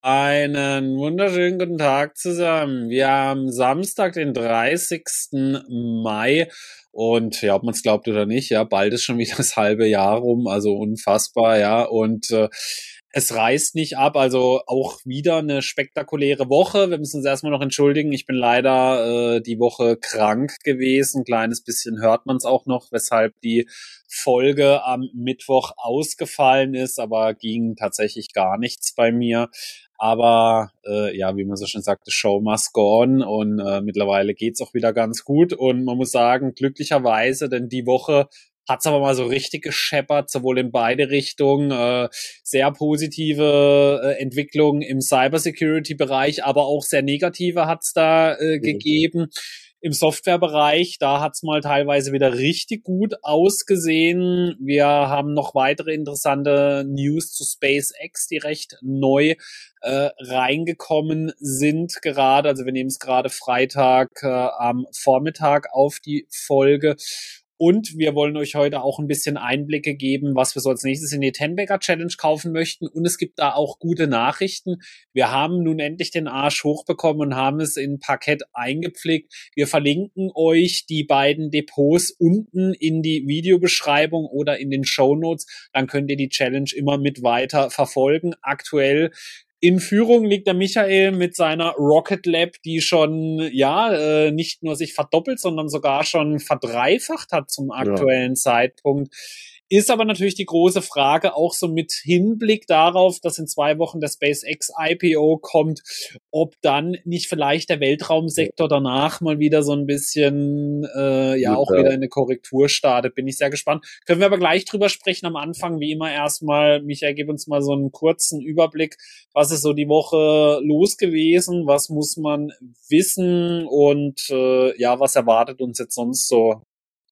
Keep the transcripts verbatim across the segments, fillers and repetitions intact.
Einen wunderschönen guten Tag zusammen. Wir haben Samstag, den dreißigsten Mai und ja, ob man es glaubt oder nicht, ja, bald ist schon wieder das halbe Jahr rum, also unfassbar, ja, und äh, es reißt nicht ab, also auch wieder eine spektakuläre Woche. Wir müssen uns erstmal noch entschuldigen, ich bin leider äh, die Woche krank gewesen, ein kleines bisschen hört man es auch noch, weshalb die Folge am Mittwoch ausgefallen ist, aber ging tatsächlich gar nichts bei mir. Aber äh, ja, wie man so schön sagt, the show must go on und äh, mittlerweile geht's auch wieder ganz gut und man muss sagen, glücklicherweise, denn die Woche hat's aber mal so richtig gescheppert, sowohl in beide Richtungen, äh, sehr positive äh, Entwicklungen im Cybersecurity-Bereich, aber auch sehr negative hat's da äh, Mhm. gegeben. Im Softwarebereich, da hat's mal teilweise wieder richtig gut ausgesehen. Wir haben noch weitere interessante News zu SpaceX, die recht neu äh, reingekommen sind gerade. Also wir nehmen es gerade Freitag äh, am Vormittag auf die Folge. Und wir wollen euch heute auch ein bisschen Einblicke geben, was wir so als nächstes in die Ten-Bagger Challenge kaufen möchten. Und es gibt da auch gute Nachrichten. Wir haben nun endlich den Arsch hochbekommen und haben es in Parkett eingepflegt. Wir verlinken euch die beiden Depots unten in die Videobeschreibung oder in den Shownotes. Dann könnt ihr die Challenge immer mit weiter verfolgen. Aktuell in Führung liegt der Michael mit seiner Rocket Lab, die schon, ja, äh, nicht nur sich verdoppelt, sondern sogar schon verdreifacht hat zum Ja. aktuellen Zeitpunkt. Ist aber natürlich die große Frage, auch so mit Hinblick darauf, dass in zwei Wochen der SpaceX I P O kommt, ob dann nicht vielleicht der Weltraumsektor danach mal wieder so ein bisschen, äh, ja, Gut, auch ja. wieder in eine Korrektur startet. Bin ich sehr gespannt. Können wir aber gleich drüber sprechen am Anfang, wie immer erstmal. Michael, gib uns mal so einen kurzen Überblick. Was ist so die Woche los gewesen? Was muss man wissen? Und äh, ja, was erwartet uns jetzt sonst so?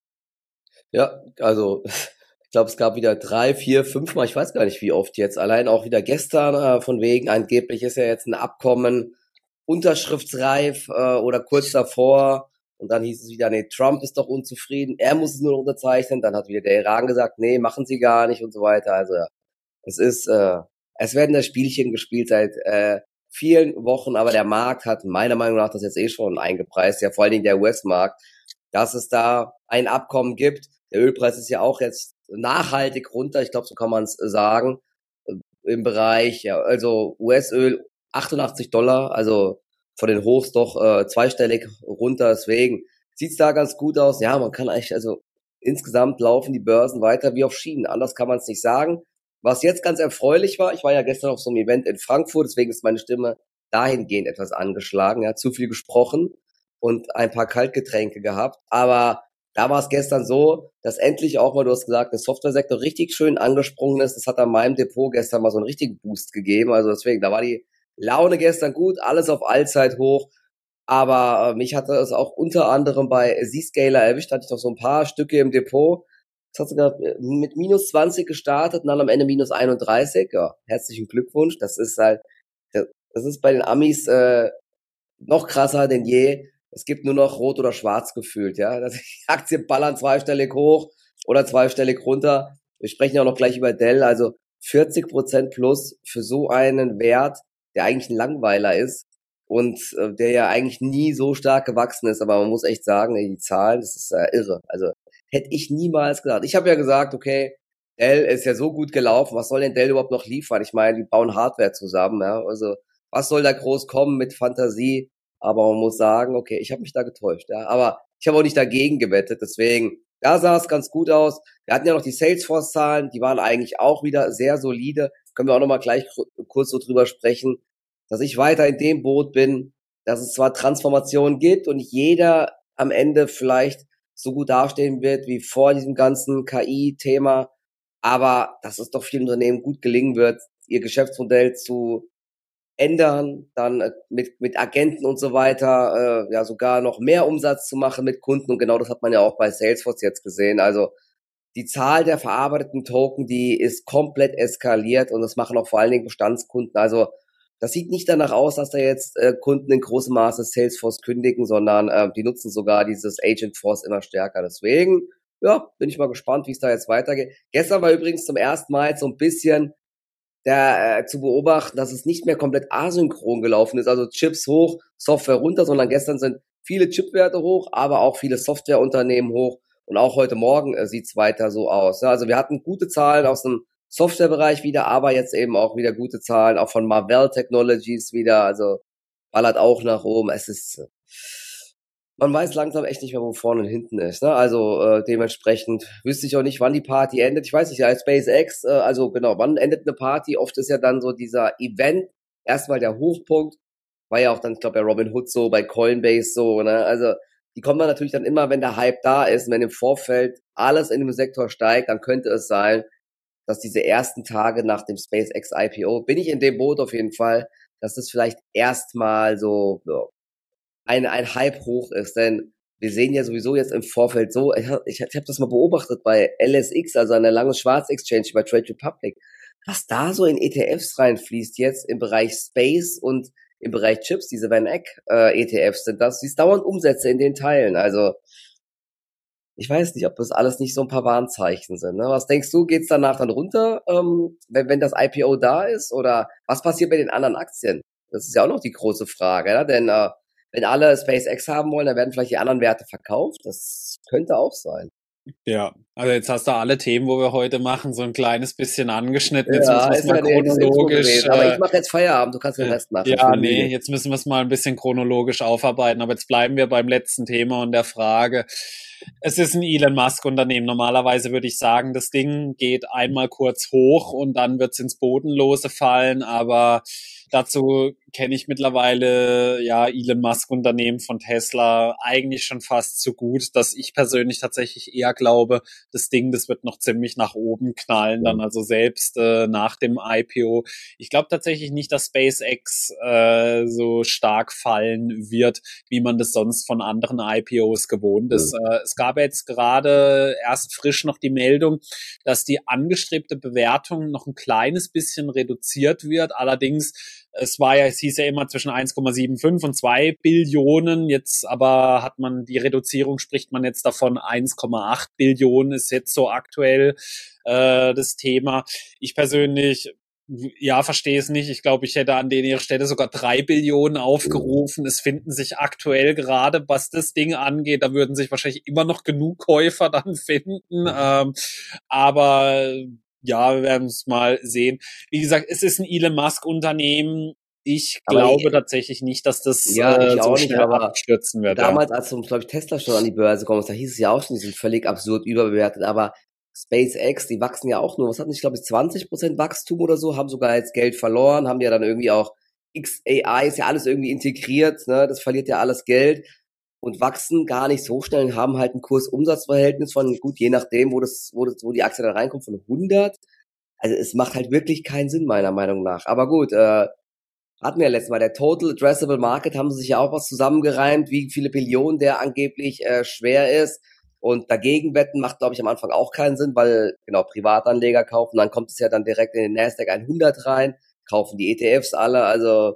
Ja, also ich glaube, es gab wieder drei, vier, fünf Mal, ich weiß gar nicht wie oft jetzt, allein auch wieder gestern, äh, von wegen, angeblich ist ja jetzt ein Abkommen unterschriftsreif äh, oder kurz davor und dann hieß es wieder, nee, Trump ist doch unzufrieden, er muss es nur noch unterzeichnen, dann hat wieder der Iran gesagt, nee, machen sie gar nicht und so weiter. Also ja, es ist, äh, es werden da Spielchen gespielt seit äh, vielen Wochen, aber der Markt hat meiner Meinung nach das jetzt eh schon eingepreist, ja vor allen Dingen der U S-Markt, dass es da ein Abkommen gibt. Der Ölpreis ist ja auch jetzt nachhaltig runter, ich glaube, so kann man es sagen, im Bereich, ja, also U S-Öl achtundachtzig Dollar, also von den Hochs doch äh, zweistellig runter, deswegen sieht's da ganz gut aus. Ja, man kann eigentlich, also insgesamt laufen die Börsen weiter wie auf Schienen, anders kann man es nicht sagen. Was jetzt ganz erfreulich war, ich war ja gestern auf so einem Event in Frankfurt, deswegen ist meine Stimme dahingehend etwas angeschlagen, ja, zu viel gesprochen und ein paar Kaltgetränke gehabt, aber da war es gestern so, dass endlich auch mal, du hast gesagt, der Softwaresektor richtig schön angesprungen ist. Das hat an meinem Depot gestern mal so einen richtigen Boost gegeben. Also deswegen, da war die Laune gestern gut, alles auf Allzeit hoch. Aber äh, mich hatte es auch unter anderem bei Zscaler erwischt, hatte ich noch so ein paar Stücke im Depot. Das hat sogar mit minus zwanzig gestartet und dann am Ende minus einunddreißig. Ja, herzlichen Glückwunsch. Das ist halt, das ist bei den Amis äh, noch krasser denn je. Es gibt nur noch rot oder schwarz gefühlt, ja. Die Aktien ballern zweistellig hoch oder zweistellig runter. Wir sprechen ja auch noch gleich über Dell, also vierzig Prozent plus für so einen Wert, der eigentlich ein Langweiler ist und äh, der ja eigentlich nie so stark gewachsen ist. Aber man muss echt sagen, ey, die Zahlen, das ist äh, irre. Also hätte ich niemals gedacht. Ich habe ja gesagt, okay, Dell ist ja so gut gelaufen. Was soll denn Dell überhaupt noch liefern? Ich meine, die bauen Hardware zusammen, ja. Also was soll da groß kommen mit Fantasie? Aber man muss sagen, okay, ich habe mich da getäuscht, ja. Aber ich habe auch nicht dagegen gewettet, deswegen, da sah es ganz gut aus. Wir hatten ja noch die Salesforce-Zahlen, die waren eigentlich auch wieder sehr solide. Können wir auch noch mal gleich kurz so drüber sprechen, dass ich weiter in dem Boot bin, dass es zwar Transformationen gibt und nicht jeder am Ende vielleicht so gut dastehen wird wie vor diesem ganzen K I-Thema, aber dass es doch vielen Unternehmen gut gelingen wird, ihr Geschäftsmodell zu ändern, dann äh, mit mit Agenten und so weiter, äh, ja sogar noch mehr Umsatz zu machen mit Kunden und genau das hat man ja auch bei Salesforce jetzt gesehen. Also die Zahl der verarbeiteten Token, die ist komplett eskaliert und das machen auch vor allen Dingen Bestandskunden. Also das sieht nicht danach aus, dass da jetzt äh, Kunden in großem Maße Salesforce kündigen, sondern äh, die nutzen sogar dieses Agentforce immer stärker. Deswegen, ja, bin ich mal gespannt, wie es da jetzt weitergeht. Gestern war übrigens zum ersten Mal jetzt so ein bisschen da äh, zu beobachten, dass es nicht mehr komplett asynchron gelaufen ist, also Chips hoch, Software runter, sondern gestern sind viele Chipwerte hoch, aber auch viele Softwareunternehmen hoch und auch heute Morgen äh, sieht's weiter so aus. Ne? Also wir hatten gute Zahlen aus dem Softwarebereich wieder, aber jetzt eben auch wieder gute Zahlen, auch von Marvell Technologies wieder, also ballert auch nach oben. Es ist, man weiß langsam echt nicht mehr, wo vorne und hinten ist. Ne? Also äh, dementsprechend wüsste ich auch nicht, wann die Party endet. Ich weiß nicht, ja, SpaceX, äh, also genau, wann endet eine Party? Oft ist ja dann so dieser Event erstmal der Hochpunkt. War ja auch dann, ich glaube, bei Robinhood so, bei Coinbase so. Ne? Also die kommen dann natürlich dann immer, wenn der Hype da ist, und wenn im Vorfeld alles in dem Sektor steigt, dann könnte es sein, dass diese ersten Tage nach dem SpaceX I P O, bin ich in dem Boot auf jeden Fall, dass das vielleicht erstmal so, so ein, ein Hype hoch ist, denn wir sehen ja sowieso jetzt im Vorfeld so, ich, ich, ich habe das mal beobachtet bei L S X, also an der langen Schwarz Exchange bei Trade Republic, was da so in E T Fs reinfließt jetzt im Bereich Space und im Bereich Chips, diese Van Eck äh, E T Fs sind das, siehst dauernd Umsätze in den Teilen, also ich weiß nicht, ob das alles nicht so ein paar Warnzeichen sind. Ne? Was denkst du, geht's danach dann runter, ähm, wenn, wenn das I P O da ist? Oder was passiert bei den anderen Aktien? Das ist ja auch noch die große Frage. Ja? Denn äh, wenn alle SpaceX haben wollen, dann werden vielleicht die anderen Werte verkauft. Das könnte auch sein. Ja, also jetzt hast du alle Themen, wo wir heute machen, so ein kleines bisschen angeschnitten. Jetzt Ja, müssen wir es ist mal ja nee, das Intro chronologisch. gewesen. Aber Äh, ich mache jetzt Feierabend, du kannst den äh, Rest machen. Ich ja, bin nee, müde. jetzt müssen wir es mal ein bisschen chronologisch aufarbeiten. Aber jetzt bleiben wir beim letzten Thema und der Frage. Es ist ein Elon Musk-Unternehmen. Normalerweise würde ich sagen, das Ding geht einmal kurz hoch und dann wird es ins Bodenlose fallen. Aber dazu kenne ich mittlerweile ja Elon Musk-Unternehmen von Tesla eigentlich schon fast zu gut, dass ich persönlich tatsächlich eher glaube, das Ding, das wird noch ziemlich nach oben knallen, dann also selbst äh, nach dem I P O. Ich glaube tatsächlich nicht, dass SpaceX äh, so stark fallen wird, wie man das sonst von anderen I P Os gewohnt ist. Mhm. Äh, es gab jetzt gerade erst frisch noch die Meldung, dass die angestrebte Bewertung noch ein kleines bisschen reduziert wird. Allerdings, es war ja, es hieß ja immer zwischen eins Komma fünfundsiebzig und zwei Billionen. Jetzt aber hat man die Reduzierung, spricht man jetzt davon, eins Komma acht Billionen ist jetzt so aktuell äh, das Thema. Ich persönlich ja, verstehe es nicht. Ich glaube, ich hätte an ihrer Stelle sogar drei Billionen aufgerufen. Es finden sich aktuell gerade, was das Ding angeht, da würden sich wahrscheinlich immer noch genug Käufer dann finden. Ähm, aber ja, wir werden es mal sehen. Wie gesagt, es ist ein Elon Musk-Unternehmen. Ich Aber glaube ich, tatsächlich nicht, dass das ja, äh, ich so auch nicht, schnell aber abstürzen wird. Ja. damals, als, glaube ich, Tesla schon an die Börse gekommen ist, da hieß es ja auch schon, die sind völlig absurd überbewertet, aber SpaceX, die wachsen ja auch nur, was hatten ich, glaube ich, zwanzig Prozent Wachstum oder so, haben sogar jetzt Geld verloren, haben ja dann irgendwie auch X A I, ist ja alles irgendwie integriert, ne, das verliert ja alles Geld und wachsen gar nicht so schnell und haben halt ein Kurs-Umsatz-Verhältnis von, gut, je nachdem, wo das, wo das, wo die Aktie dann reinkommt, von hundert. Also es macht halt wirklich keinen Sinn, meiner Meinung nach. Aber gut, äh, hatten wir ja letztes Mal, der Total Addressable Market, haben sie sich ja auch was zusammengereimt, wie viele Billionen der angeblich äh, schwer ist. Und dagegen wetten macht, glaube ich, am Anfang auch keinen Sinn, weil genau Privatanleger kaufen, dann kommt es ja dann direkt in den Nasdaq hundert rein, kaufen die E T Fs alle. Also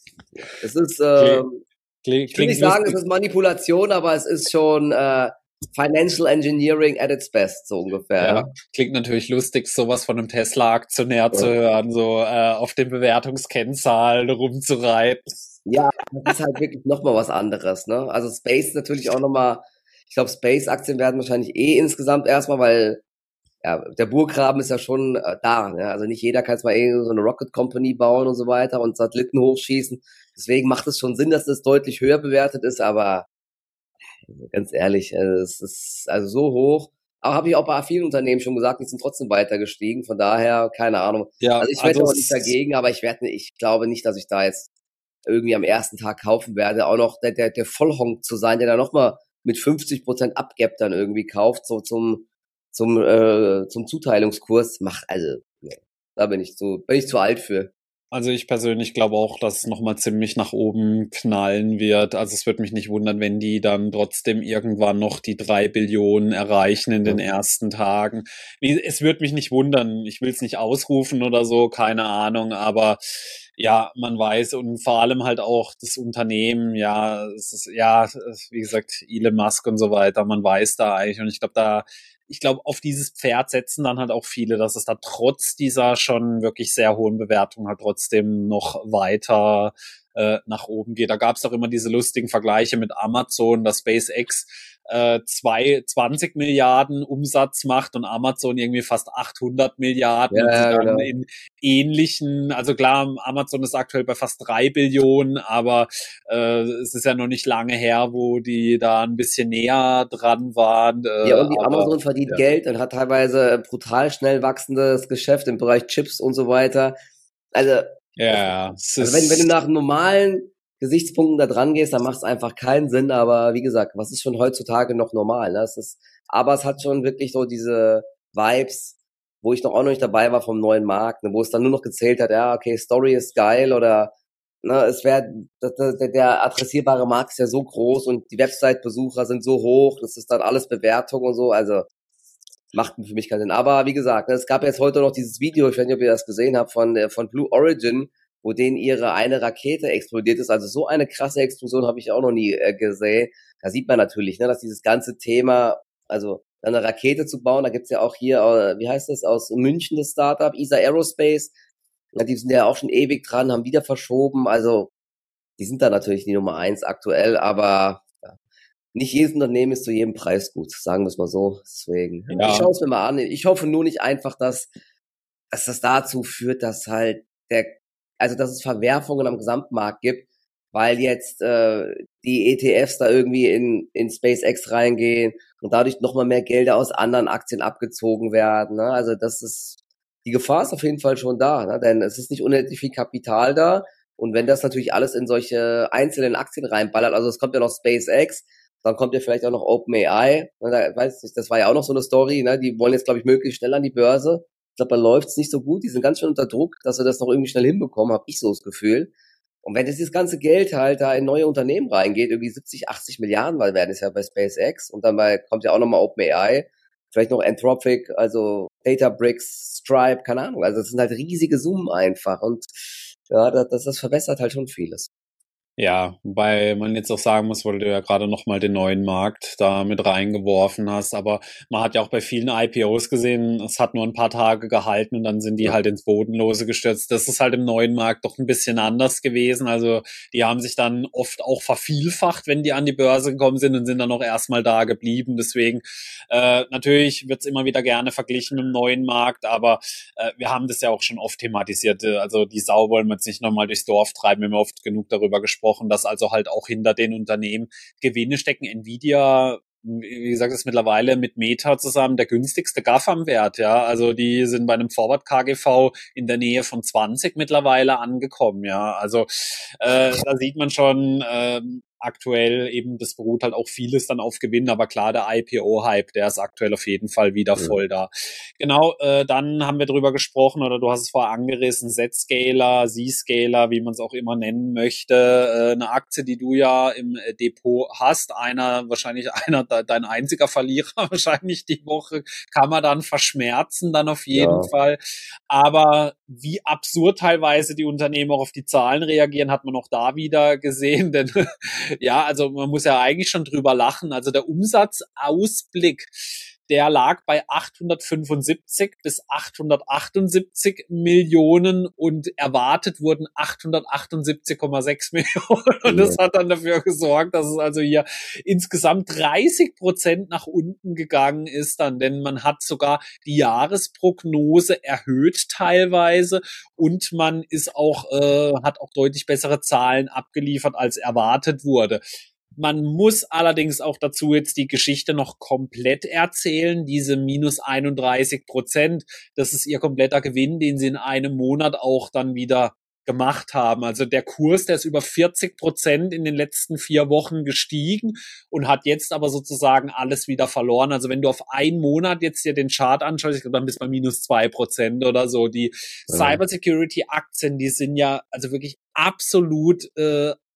es ist, äh, Klingt, ich will nicht sagen, es ist Manipulation, aber es ist schon äh, Financial Engineering at its best, so ungefähr. Ja, Ja. klingt natürlich lustig, sowas von einem Tesla-Aktionär zu hören, so äh, auf den Bewertungskennzahlen rumzureiten. Ja, das ist halt wirklich nochmal was anderes, ne? Also Space ist natürlich auch nochmal, ich glaube, Space-Aktien werden wahrscheinlich eh insgesamt erstmal, weil ja, der Burggraben ist ja schon äh, da, ne? Also nicht jeder kann jetzt mal irgendwie so eine Rocket Company bauen und so weiter und Satelliten hochschießen. Deswegen macht es schon Sinn, dass das deutlich höher bewertet ist, aber ganz ehrlich, also es ist also so hoch. Aber habe ich auch bei vielen Unternehmen schon gesagt, die sind trotzdem weiter gestiegen. Von daher, keine Ahnung. Ja, Also ich also wette auch nicht dagegen, aber ich werde, ich glaube nicht, dass ich da jetzt irgendwie am ersten Tag kaufen werde. Auch noch der, der, der Vollhonk zu sein, der da nochmal mit fünfzig Prozent Abgap dann irgendwie kauft, so zum, zum, äh, zum Zuteilungskurs. Macht, also, nee, da bin ich zu, bin ich zu alt für. Also ich persönlich glaube auch, dass es nochmal ziemlich nach oben knallen wird. Also es würde mich nicht wundern, wenn die dann trotzdem irgendwann noch die drei Billionen erreichen in den ersten Tagen. Es würde mich nicht wundern. Ich will es nicht ausrufen oder so, keine Ahnung. Aber ja, man weiß und vor allem halt auch das Unternehmen, ja, es ist, ja, wie gesagt, Elon Musk und so weiter, man weiß da eigentlich und ich glaube, da ich glaube, auf dieses Pferd setzen dann halt auch viele, dass es da trotz dieser schon wirklich sehr hohen Bewertung halt trotzdem noch weiter äh, nach oben geht. Da gab es auch immer diese lustigen Vergleiche mit Amazon, dass SpaceX äh, zwei, zwanzig Milliarden Umsatz macht und Amazon irgendwie fast achthundert Milliarden Ja, und sie ja, dann genau. in ähnlichen, also klar, Amazon ist aktuell bei fast drei Billionen, aber äh, es ist ja noch nicht lange her, wo die da ein bisschen näher dran waren. Äh, Ja, und die aber Amazon verdient ja. Geld und hat teilweise brutal schnell wachsendes Geschäft im Bereich Chips und so weiter. Also, Ja, es also wenn, wenn du ist, nach normalen Gesichtspunkten da dran gehst, dann macht es einfach keinen Sinn. Aber wie gesagt, was ist schon heutzutage noch normal? Ne? Es ist, aber es hat schon wirklich so diese Vibes, wo ich noch auch noch nicht dabei war vom neuen Markt, ne? Wo es dann nur noch gezählt hat, ja, okay, Story ist geil oder ne, es wäre, der, der adressierbare Markt ist ja so groß und die Website-Besucher sind so hoch, das ist dann alles Bewertung und so, also macht für mich keinen Sinn. Aber wie gesagt, es gab jetzt heute noch dieses Video, ich weiß nicht, ob ihr das gesehen habt, von, von Blue Origin, wo denen ihre eine Rakete explodiert ist. Also so eine krasse Explosion habe ich auch noch nie äh, gesehen. Da sieht man natürlich, ne, dass dieses ganze Thema, also eine Rakete zu bauen, da gibt's ja auch hier, äh, wie heißt das, aus München das Startup, E S A Aerospace, ja, die sind ja auch schon ewig dran, haben wieder verschoben, also die sind da natürlich die Nummer eins aktuell, aber ja, nicht jedes Unternehmen ist zu jedem Preis gut, sagen wir es mal so. Deswegen, ja, ich ja, schaue es mir mal an. Ich hoffe nur nicht einfach, dass, dass das dazu führt, dass halt der, also dass es Verwerfungen am Gesamtmarkt gibt, weil jetzt äh, die E T Fs da irgendwie in, in SpaceX reingehen und dadurch nochmal mehr Gelder aus anderen Aktien abgezogen werden. Ne? Also das ist, die Gefahr ist auf jeden Fall schon da, ne? Denn es ist nicht unendlich viel Kapital da. Und wenn das natürlich alles in solche einzelnen Aktien reinballert, also es kommt ja noch SpaceX, dann kommt ja vielleicht auch noch OpenAI. Da, weiß nicht, das war ja auch noch so eine Story, ne? Die wollen jetzt, glaube ich, möglichst schnell an die Börse. Ich glaube, da läuft's nicht so gut. Die sind ganz schön unter Druck, dass sie das noch irgendwie schnell hinbekommen, habe ich so das Gefühl. Und wenn jetzt dieses ganze Geld halt da in neue Unternehmen reingeht, irgendwie siebzig, achtzig Milliarden, weil werden es ja bei SpaceX und dann bei, kommt ja auch nochmal OpenAI, vielleicht noch Anthropic, also Databricks, Stripe, keine Ahnung. Also das sind halt riesige Summen einfach und ja, das, das verbessert halt schon vieles. ja, wobei man jetzt auch sagen muss, weil du ja gerade nochmal den neuen Markt da mit reingeworfen hast, aber man hat ja auch bei vielen I P Os gesehen, es hat nur ein paar Tage gehalten und dann sind die Ja. halt ins Bodenlose gestürzt. Das ist halt im neuen Markt doch ein bisschen anders gewesen. Also die haben sich dann oft auch vervielfacht, wenn die an die Börse gekommen sind und sind dann auch erstmal da geblieben. Deswegen äh, natürlich wird's immer wieder gerne verglichen im neuen Markt, aber äh, wir haben das ja auch schon oft thematisiert. Also die Sau wollen wir jetzt nicht nochmal durchs Dorf treiben, wir haben oft genug darüber gesprochen, dass also halt auch hinter den Unternehmen Gewinne stecken. Nvidia, wie gesagt, ist mittlerweile mit Meta zusammen der günstigste GAFAM-Wert, ja. Also die sind bei einem Forward K G V in der Nähe von zwanzig mittlerweile angekommen, ja. Also äh, da sieht man schon, ähm, aktuell eben, das beruht halt auch vieles dann auf Gewinn, aber klar, der I P O-Hype, der ist aktuell auf jeden Fall wieder Ja. voll da. Genau, äh, dann haben wir drüber gesprochen, oder du hast es vorher angerissen, Z-Scaler, Z-Scaler, wie man es auch immer nennen möchte, äh, eine Aktie, die du ja im äh, Depot hast, einer, wahrscheinlich einer, de dein einziger Verlierer wahrscheinlich die Woche, kann man dann verschmerzen, dann auf jeden Ja. Fall, aber wie absurd teilweise die Unternehmen auch auf die Zahlen reagieren, hat man auch da wieder gesehen, denn ja, also man muss ja eigentlich schon drüber lachen. Also der Umsatzausblick, der lag bei achthundertfünfundsiebzig bis achthundertachtundsiebzig Millionen und erwartet wurden achthundertachtundsiebzig Komma sechs Millionen. Und das hat dann dafür gesorgt, dass es also hier insgesamt dreißig Prozent nach unten gegangen ist dann, denn man hat sogar die Jahresprognose erhöht teilweise und man ist auch, äh, hat auch deutlich bessere Zahlen abgeliefert, als erwartet wurde. Man muss allerdings auch dazu jetzt die Geschichte noch komplett erzählen. Diese minus einunddreißig Prozent, das ist ihr kompletter Gewinn, den sie in einem Monat auch dann wieder gemacht haben. Also der Kurs, der ist über vierzig Prozent in den letzten vier Wochen gestiegen und hat jetzt aber sozusagen alles wieder verloren. Also wenn du auf einen Monat jetzt dir den Chart anschaust, ich glaube, dann bist du bei minus zwei Prozent oder so. Die Ja. Cybersecurity-Aktien, die sind ja also wirklich absolut äh,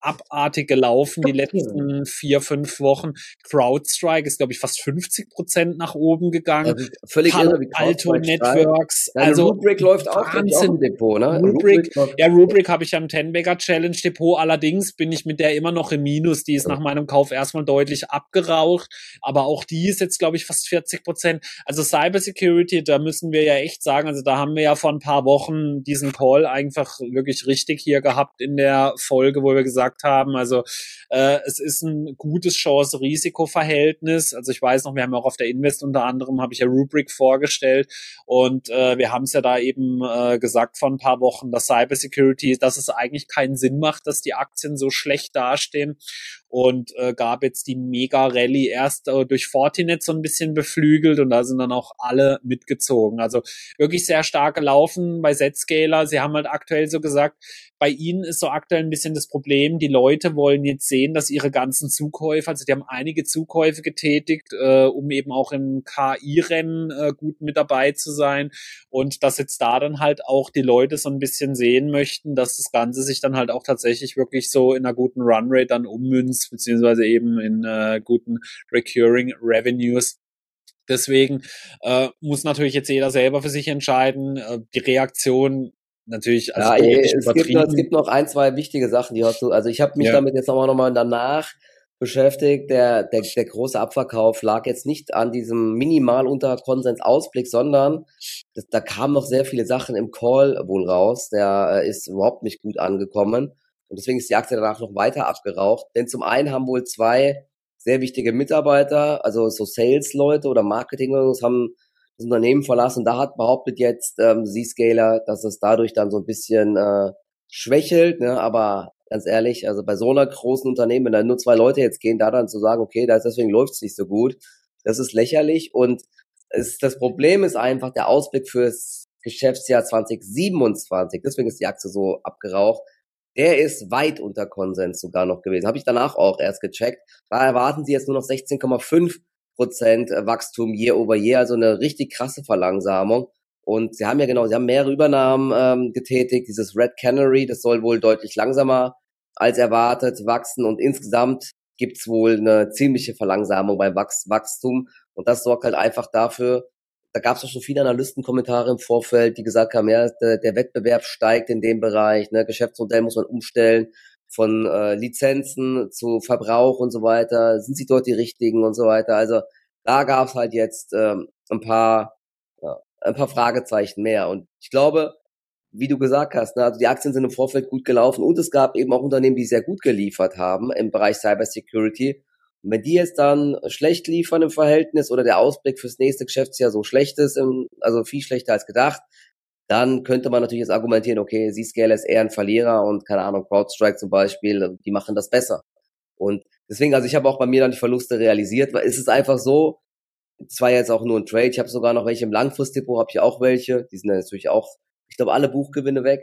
abartig gelaufen die letzten vier, fünf Wochen. CrowdStrike ist, glaube ich, fast fünfzig Prozent nach oben gegangen. Das ist völlig Palo irre, wie Alto CrowdStrike Networks, Deine also Rubrik läuft auch, glaube ich, auch Wahnsinn. im Depot, ne? Rubrik, Rubrik ja, Rubrik habe ich am ten-Bagger Challenge Depot, allerdings bin ich mit der immer noch im Minus, die ist Ja. nach meinem Kauf erstmal deutlich abgeraucht, aber auch die ist jetzt, glaube ich, fast vierzig Prozent. Also Cybersecurity, da müssen wir ja echt sagen, also da haben wir ja vor ein paar Wochen diesen Call einfach wirklich richtig hier gehabt in der Folge, wo wir gesagt haben, also äh, es ist ein gutes Chance-Risiko-Verhältnis. Also ich weiß noch, wir haben auch auf der Invest unter anderem, habe ich ja Rubrik vorgestellt und äh, wir haben es ja da eben äh, gesagt vor ein paar Wochen, dass Cybersecurity, dass es eigentlich keinen Sinn macht, dass die Aktien so schlecht dastehen und äh, gab jetzt die Mega-Rallye erst äh, durch Fortinet so ein bisschen beflügelt und da sind dann auch alle mitgezogen. Also wirklich sehr stark gelaufen bei Zscaler. Sie haben halt aktuell so gesagt, bei ihnen ist so aktuell ein bisschen das Problem, die Leute wollen jetzt sehen, dass ihre ganzen Zukäufe, also die haben einige Zukäufe getätigt, äh, um eben auch im K I-Rennen äh, gut mit dabei zu sein und dass jetzt da dann halt auch die Leute so ein bisschen sehen möchten, dass das Ganze sich dann halt auch tatsächlich wirklich so in einer guten Runrate dann ummünzt, beziehungsweise eben in äh, guten Recurring Revenues. Deswegen äh, muss natürlich jetzt jeder selber für sich entscheiden. Äh, die Reaktion natürlich also Ja, deutlich es gibt, noch, es übertrieben. gibt noch ein, zwei wichtige Sachen, die hast du, also ich habe mich Ja. damit jetzt nochmal noch mal danach beschäftigt. Der, der, der große Abverkauf lag jetzt nicht an diesem minimal unter Konsens-Ausblick, sondern das, da kamen noch sehr viele Sachen im Call wohl raus. Der äh, ist überhaupt nicht gut angekommen. Und deswegen ist die Aktie danach noch weiter abgeraucht. Denn zum einen haben wohl zwei sehr wichtige Mitarbeiter, also so Sales-Leute oder Marketing-Leute, haben das Unternehmen verlassen. Da hat behauptet jetzt ähm, Zscaler, dass es dadurch dann so ein bisschen äh, schwächelt, ne? Aber ganz ehrlich, also bei so einer großen Unternehmen, wenn da nur zwei Leute jetzt gehen, da dann zu sagen, okay, da ist, deswegen läuft es nicht so gut, das ist lächerlich. Und es, das Problem ist einfach der Ausblick fürs Geschäftsjahr zwanzig siebenundzwanzig, deswegen ist die Aktie so abgeraucht, der ist weit unter Konsens sogar noch gewesen. Habe ich danach auch erst gecheckt. Da erwarten sie jetzt nur noch sechzehn Komma fünf Prozent Wachstum year over year, also eine richtig krasse Verlangsamung. Und sie haben ja genau, sie haben mehrere Übernahmen ähm, getätigt. Dieses Red Canary, das soll wohl deutlich langsamer als erwartet wachsen. Und insgesamt gibt's wohl eine ziemliche Verlangsamung beim Wachs Wachstum. Und das sorgt halt einfach dafür, da gab's auch schon viele Analystenkommentare im Vorfeld, die gesagt haben, ja, der, der Wettbewerb steigt in dem Bereich, ne, Geschäftsmodell muss man umstellen. Von äh, Lizenzen zu Verbrauch und so weiter, sind sie dort die richtigen und so weiter. Also da gab es halt jetzt ähm, ein paar ja, ein paar Fragezeichen mehr. Und ich glaube, wie du gesagt hast, ne, also die Aktien sind im Vorfeld gut gelaufen und es gab eben auch Unternehmen, die sehr gut geliefert haben im Bereich Cybersecurity. Und wenn die jetzt dann schlecht liefern im Verhältnis oder der Ausblick fürs nächste Geschäftsjahr so schlecht ist, im, also viel schlechter als gedacht, dann könnte man natürlich jetzt argumentieren, okay, Zscaler ist eher ein Verlierer und keine Ahnung, CrowdStrike zum Beispiel, die machen das besser. Und deswegen, also ich habe auch bei mir dann die Verluste realisiert, weil es ist einfach so, es war jetzt auch nur ein Trade, ich habe sogar noch welche im Langfristdepot, habe ich auch welche, die sind dann natürlich auch, ich glaube, alle Buchgewinne weg.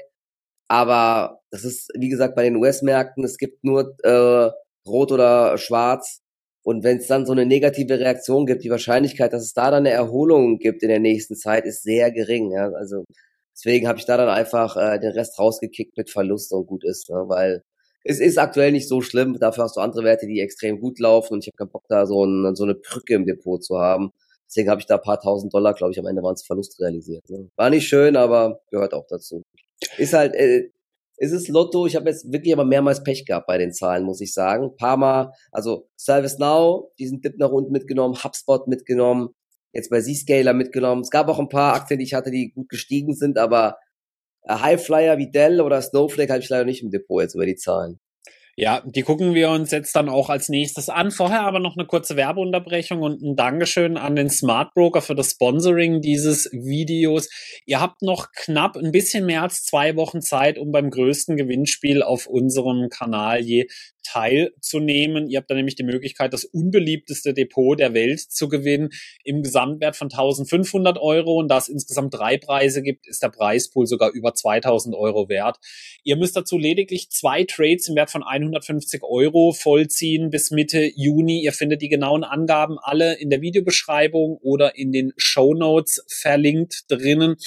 Aber das ist, wie gesagt, bei den U S-Märkten, es gibt nur äh, rot oder schwarz. Und wenn es dann so eine negative Reaktion gibt, die Wahrscheinlichkeit, dass es da dann eine Erholung gibt in der nächsten Zeit, ist sehr gering. Ja? Also deswegen habe ich da dann einfach äh, den Rest rausgekickt mit Verlust und gut ist, ne? Weil es ist aktuell nicht so schlimm. Dafür hast du andere Werte, die extrem gut laufen und ich habe keinen Bock, da so, ein, so eine Krücke im Depot zu haben. Deswegen habe ich da ein paar tausend Dollar, glaube ich, am Ende waren es Verlust realisiert. Ne? War nicht schön, aber gehört auch dazu. Ist halt, äh, ist es Lotto. Ich habe jetzt wirklich aber mehrmals Pech gehabt bei den Zahlen, muss ich sagen. Ein paar Mal, also ServiceNow, diesen Dip nach unten mitgenommen, HubSpot mitgenommen, jetzt bei Zscaler mitgenommen. Es gab auch ein paar Aktien, die ich hatte, die gut gestiegen sind, aber Highflyer wie Dell oder Snowflake habe ich leider nicht im Depot jetzt über die Zahlen. Ja, die gucken wir uns jetzt dann auch als nächstes an. Vorher aber noch eine kurze Werbeunterbrechung und ein Dankeschön an den Smart Broker für das Sponsoring dieses Videos. Ihr habt noch knapp ein bisschen mehr als zwei Wochen Zeit, um beim größten Gewinnspiel auf unserem Kanal je teilzunehmen. Ihr habt da nämlich die Möglichkeit, das unbeliebteste Depot der Welt zu gewinnen im Gesamtwert von eintausendfünfhundert Euro. Und da es insgesamt drei Preise gibt, ist der Preispool sogar über zweitausend Euro wert. Ihr müsst dazu lediglich zwei Trades im Wert von hundertfünfzig Euro vollziehen bis Mitte Juni. Ihr findet die genauen Angaben alle in der Videobeschreibung oder in den Shownotes verlinkt drinnen.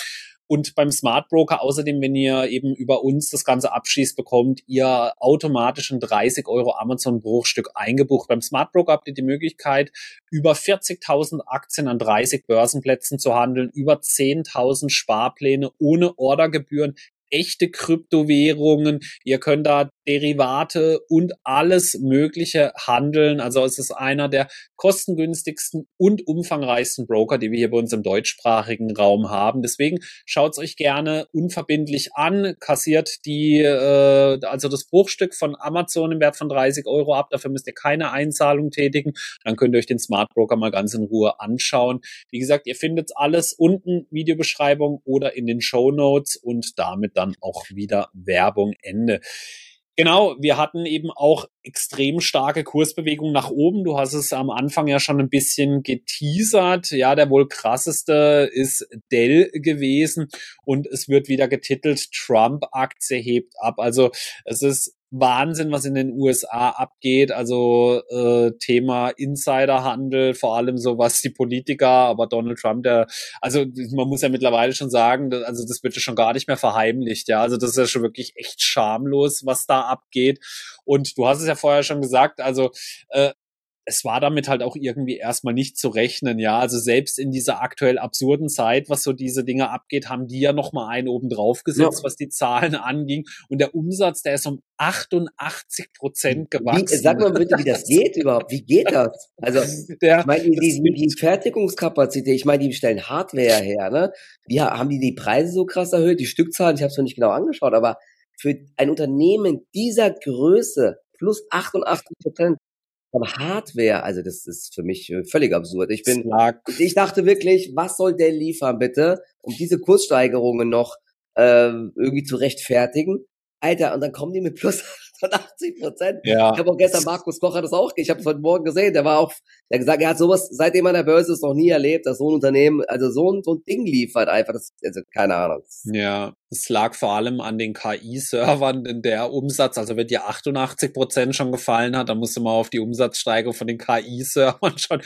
Und beim Smart Broker außerdem, wenn ihr eben über uns das Ganze abschließt, bekommt ihr automatisch ein dreißig Euro Amazon-Bruchstück eingebucht. Beim Smart Broker habt ihr die Möglichkeit, über vierzigtausend Aktien an dreißig Börsenplätzen zu handeln, über zehntausend Sparpläne ohne Ordergebühren, echte Kryptowährungen. Ihr könnt da Derivate und alles Mögliche handeln. Also es ist einer der kostengünstigsten und umfangreichsten Broker, die wir hier bei uns im deutschsprachigen Raum haben. Deswegen schaut es euch gerne unverbindlich an, kassiert die, äh, also das Bruchstück von Amazon im Wert von dreißig Euro ab. Dafür müsst ihr keine Einzahlung tätigen. Dann könnt ihr euch den Smart Broker mal ganz in Ruhe anschauen. Wie gesagt, ihr findet alles unten, Videobeschreibung oder in den Shownotes, und damit dann auch wieder Werbung Ende. Genau, wir hatten eben auch extrem starke Kursbewegungen nach oben. Du hast es am Anfang ja schon ein bisschen geteasert. Ja, der wohl krasseste ist Dell gewesen, und es wird wieder getitelt, Trump-Aktie hebt ab. Also es ist Wahnsinn, was in den U S A abgeht. Also äh, Thema Insiderhandel, vor allem so was die Politiker, aber Donald Trump, der, also man muss ja mittlerweile schon sagen, also das wird ja schon gar nicht mehr verheimlicht. Ja, also das ist ja schon wirklich echt schamlos, was da abgeht. Und du hast es ja vorher schon gesagt, also äh, es war damit halt auch irgendwie erstmal nicht zu rechnen, ja. Also selbst in dieser aktuell absurden Zeit, was so diese Dinge abgeht, haben die ja nochmal einen oben drauf gesetzt, ja, was die Zahlen anging. Und der Umsatz, der ist um achtundachtzig Prozent gewachsen. Wie, sag mal bitte, wie das geht überhaupt? Wie geht das? Also, der, ich meine, die, die, die Fertigungskapazität, ich meine, die stellen Hardware her, ne? Wie, haben die die Preise so krass erhöht? Die Stückzahlen, ich habe es noch nicht genau angeschaut, aber für ein Unternehmen dieser Größe plus achtundachtzig Prozent von Hardware, also das ist für mich völlig absurd. Ich bin, ich dachte wirklich, was soll der liefern bitte, um diese Kurssteigerungen noch äh, irgendwie zu rechtfertigen? Alter, und dann kommen die mit plus achtundachtzig Prozent. Ja. Ich habe auch gestern, Markus Koch hat das auch, ich habe es heute Morgen gesehen, der war auch, der hat gesagt, er hat sowas, seitdem an der Börse ist, noch nie erlebt, dass so ein Unternehmen, also so ein, so ein Ding liefert einfach, das, also keine Ahnung. Ja, es lag vor allem an den K I-Servern, denn der Umsatz, also wenn dir achtundachtzig Prozent schon gefallen hat, dann musst du mal auf die Umsatzsteigerung von den K I-Servern schon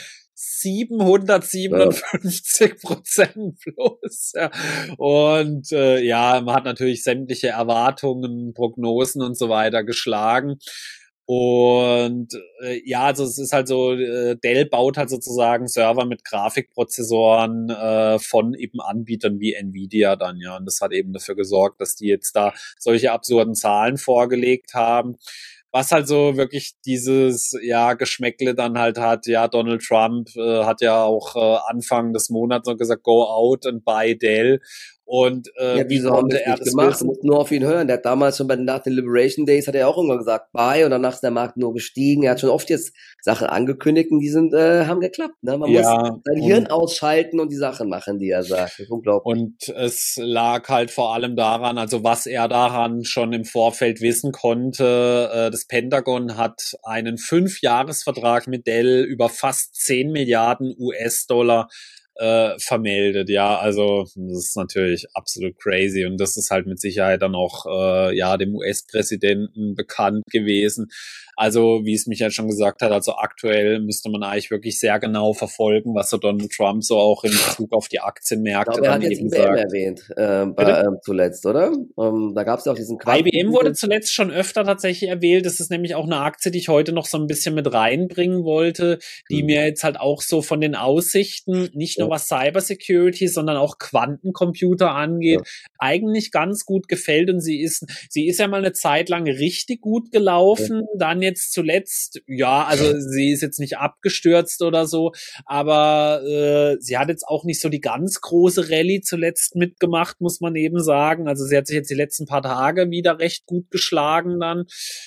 siebenhundertsiebenundfünfzig Prozent plus. Ja. Und äh, ja, man hat natürlich sämtliche Erwartungen, Prognosen und so weiter geschlagen. Und äh, ja, also es ist halt so, äh, Dell baut halt sozusagen Server mit Grafikprozessoren äh, von eben Anbietern wie Nvidia dann, ja. Und das hat eben dafür gesorgt, dass die jetzt da solche absurden Zahlen vorgelegt haben. Was halt so wirklich dieses, ja, Geschmäckle dann halt hat, ja, Donald Trump äh, hat ja auch äh, Anfang des Monats noch gesagt, go out and buy Dell. Und äh, ja, wieso haben wir es nicht gemacht? Du musst nur auf ihn hören. Der hat damals schon bei den, nach den Liberation Days hat er auch irgendwann gesagt, buy, und danach ist der Markt nur gestiegen. Er hat schon oft jetzt Sachen angekündigt, und die sind, äh, haben geklappt. Ne? Man ja, muss sein Hirn ausschalten und die Sachen machen, die er sagt. Das ist unglaublich. Und es lag halt vor allem daran, also was er daran schon im Vorfeld wissen konnte, äh, das Pentagon hat einen Fünfjahresvertrag mit Dell über fast zehn Milliarden U S-Dollar Äh, vermeldet, ja, also das ist natürlich absolut crazy, und das ist halt mit Sicherheit dann auch äh, ja dem U S-Präsidenten bekannt gewesen. Also wie es Michael schon gesagt hat, also aktuell müsste man eigentlich wirklich sehr genau verfolgen, was so Donald Trump so auch in Bezug auf die Aktienmärkte dann eben sagt. Er hat jetzt I B M erwähnt, äh, bei, äh, zuletzt, oder? Um, da gab es ja auch diesen Quanten- I B M wurde zuletzt schon öfter tatsächlich erwähnt. Das ist nämlich auch eine Aktie, die ich heute noch so ein bisschen mit reinbringen wollte, die hm. mir jetzt halt auch so von den Aussichten, nicht nur was Cybersecurity, sondern auch Quantencomputer angeht, ja, eigentlich ganz gut gefällt. Und sie ist, sie ist ja mal eine Zeit lang richtig gut gelaufen, ja, dann jetzt zuletzt, ja, also ja, sie ist jetzt nicht abgestürzt oder so, aber äh, sie hat jetzt auch nicht so die ganz große Rallye zuletzt mitgemacht, muss man eben sagen. Also sie hat sich jetzt die letzten paar Tage wieder recht gut geschlagen dann.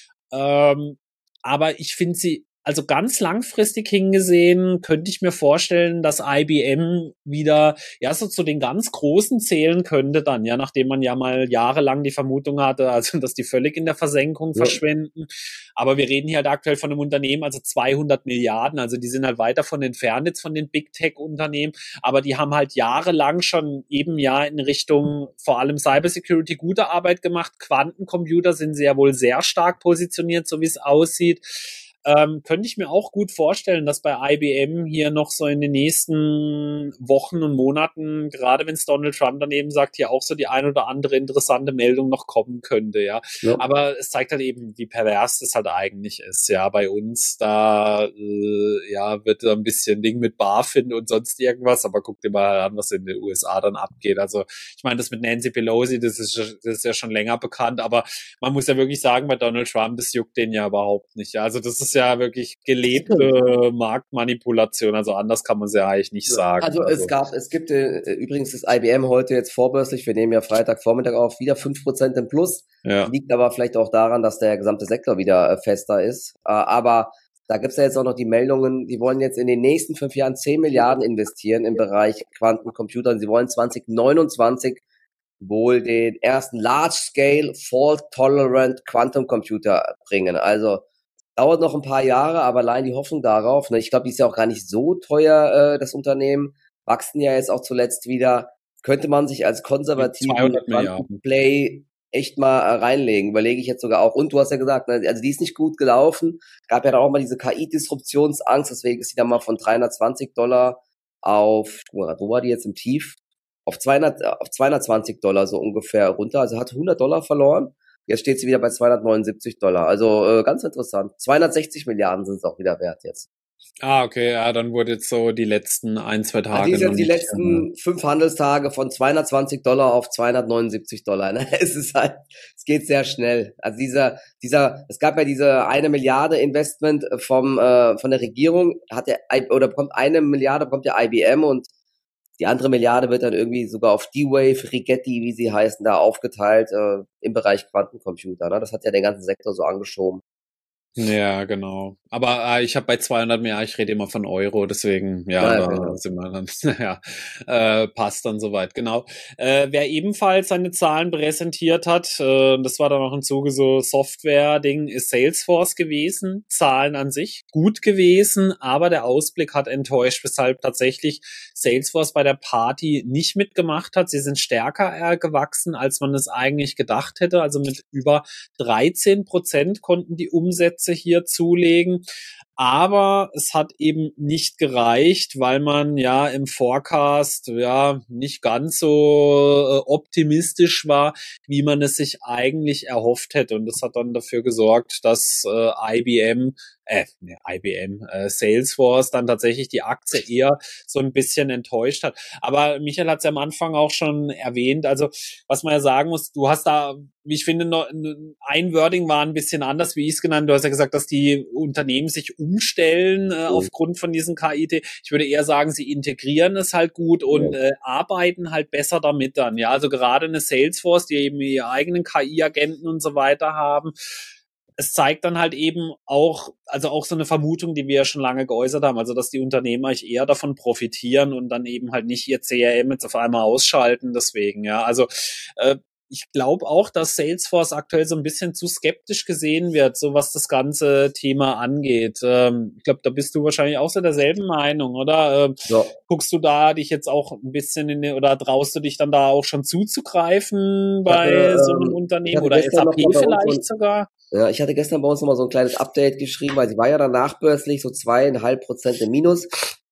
Ähm, aber ich finde sie, also ganz langfristig hingesehen, könnte ich mir vorstellen, dass I B M wieder, ja, so zu den ganz Großen zählen könnte dann, ja, nachdem man ja mal jahrelang die Vermutung hatte, also, dass die völlig in der Versenkung ja. verschwinden. Aber wir reden hier halt aktuell von einem Unternehmen, also zweihundert Milliarden, also die sind halt weit davon entfernt jetzt von den Big Tech Unternehmen, aber die haben halt jahrelang schon eben ja in Richtung vor allem Cybersecurity gute Arbeit gemacht. Quantencomputer sind sie ja wohl sehr stark positioniert, so wie es aussieht. ähm, könnte ich mir auch gut vorstellen, dass bei I B M hier noch so in den nächsten Wochen und Monaten, gerade wenn es Donald Trump dann eben sagt, hier auch so die ein oder andere interessante Meldung noch kommen könnte, ja. Ja. Aber es zeigt halt eben, wie pervers das halt eigentlich ist, ja. Bei uns, da äh, ja, wird da ein bisschen Ding mit BaFin und sonst irgendwas, aber guck dir mal an, was in den U S A dann abgeht. Also ich meine, das mit Nancy Pelosi, das ist, das ist ja schon länger bekannt, aber man muss ja wirklich sagen, bei Donald Trump, das juckt den ja überhaupt nicht. Ja. Also das ist ja wirklich gelebte Marktmanipulation, also anders kann man es ja eigentlich nicht sagen. Also, Also es gab, es gibt äh, übrigens das I B M heute jetzt vorbörslich, wir nehmen ja Freitagvormittag auf, wieder fünf Prozent im Plus. ja. Liegt aber vielleicht auch daran, dass der gesamte Sektor wieder äh, fester ist. Äh, aber da gibt's ja jetzt auch noch die Meldungen, die wollen jetzt in den nächsten fünf Jahren zehn Milliarden investieren im Bereich Quantencomputer. Und sie wollen zwanzig neunundzwanzig wohl den ersten Large-Scale Fault-Tolerant Quantum Computer bringen. Also dauert noch ein paar Jahre, aber allein die Hoffnung darauf, ne, ich glaube, die ist ja auch gar nicht so teuer, äh, das Unternehmen, wachsen ja jetzt auch zuletzt wieder, könnte man sich als konservativen zweihundert Milliarden Play echt mal äh, reinlegen, überlege ich jetzt sogar auch. Und du hast ja gesagt, ne, also die ist nicht gut gelaufen, gab ja dann auch mal diese K I-Disruptionsangst, deswegen ist sie dann mal von dreihundertzwanzig Dollar auf, wo war die jetzt im Tief? Auf zweihundert, auf zweihundertzwanzig Dollar so ungefähr runter, also hat hundert Dollar verloren. Jetzt steht sie wieder bei zweihundertneunundsiebzig Dollar. Also äh, ganz interessant. zweihundertsechzig Milliarden sind es auch wieder wert jetzt. Ah, okay, ja, dann wurde jetzt so die letzten ein, zwei Tage. Also die ist noch jetzt die nicht, letzten ja. fünf Handelstage von zweihundertzwanzig Dollar auf zweihundertneunundsiebzig Dollar. Ne? Es ist halt, es geht sehr schnell. Also dieser, dieser, es gab ja diese eine Milliarde Investment vom äh, von der Regierung, hat der oder bekommt eine Milliarde bekommt der I B M und die andere Milliarde wird dann irgendwie sogar auf D-Wave, Rigetti, wie sie heißen, da aufgeteilt äh, im Bereich Quantencomputer. Ne? Das hat ja den ganzen Sektor so angeschoben. Ja, genau. Aber äh, ich habe bei zweihundert mehr, ich rede immer von Euro, deswegen, ja, Ja, da genau. sind wir dann, ja, äh, passt dann soweit, genau. Äh, wer ebenfalls seine Zahlen präsentiert hat, äh, das war dann auch im Zuge so Software-Ding, ist Salesforce gewesen. Zahlen an sich gut gewesen, aber der Ausblick hat enttäuscht, weshalb tatsächlich Salesforce bei der Party nicht mitgemacht hat. Sie sind stärker äh, gewachsen, als man es eigentlich gedacht hätte. Also mit über dreizehn Prozent konnten die Umsätze hier zulegen. Aber es hat eben nicht gereicht, weil man ja im Forecast ja nicht ganz so äh, optimistisch war, wie man es sich eigentlich erhofft hätte. Und das hat dann dafür gesorgt, dass äh, I B M, äh, ne, I B M, äh, Salesforce dann tatsächlich die Aktie eher so ein bisschen enttäuscht hat. Aber Michael hat es ja am Anfang auch schon erwähnt. Also was man ja sagen muss, du hast da, wie ich finde, noch, ein Wording war ein bisschen anders, wie ich es genannt. Du hast ja gesagt, dass die Unternehmen sich umstellen äh, Mhm. aufgrund von diesen K I T. Ich würde eher sagen, sie integrieren es halt gut und Ja. äh, arbeiten halt besser damit dann. Ja, also gerade eine Salesforce, die eben ihre eigenen K I-Agenten und so weiter haben. Es zeigt dann halt eben auch, also auch so eine Vermutung, die wir ja schon lange geäußert haben, also dass die Unternehmen eigentlich eher davon profitieren und dann eben halt nicht ihr C R M jetzt auf einmal ausschalten. Deswegen, ja, also äh, ich glaube auch, dass Salesforce aktuell so ein bisschen zu skeptisch gesehen wird, so was das ganze Thema angeht. Ähm, ich glaube, da bist du wahrscheinlich auch so derselben Meinung, oder? Ähm, Ja. Guckst du da dich jetzt auch ein bisschen in den, oder traust du dich dann da auch schon zuzugreifen bei hatte, so einem ähm, ich Unternehmen hatte oder gestern noch S A P mal bei uns so vielleicht ein, sogar? ja, ich hatte gestern bei uns noch mal so ein kleines Update geschrieben, weil sie war ja dann nachbörslich so zweieinhalb Prozent im Minus.